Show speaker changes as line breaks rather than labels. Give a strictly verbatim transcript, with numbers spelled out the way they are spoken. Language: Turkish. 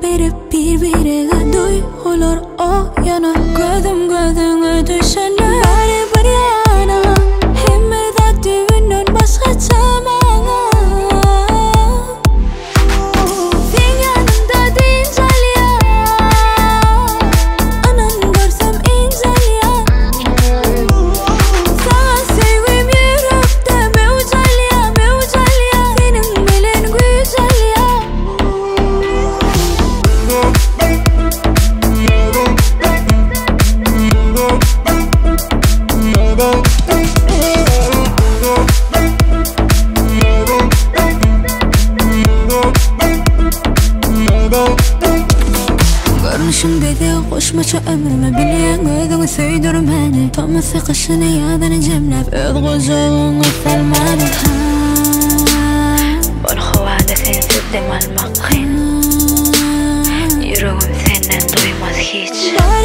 berip bir-biriga duygular o yana gözüm gözüne düşene bari bir yana himmet düğünün başkaça bana sen yanımda deyince ya anan görsem incel ya sana sevgim yürekte mevcal ya mevcal ya senin bilen güzel ya Görünüşün dedi koşmaça ömrüme bilen gözünü söydür beni Toması kışını yadını cemlep öz kucağını salmadı
Bol havada sensiz dem almak kıyın Yüreğim senden duymaz hiç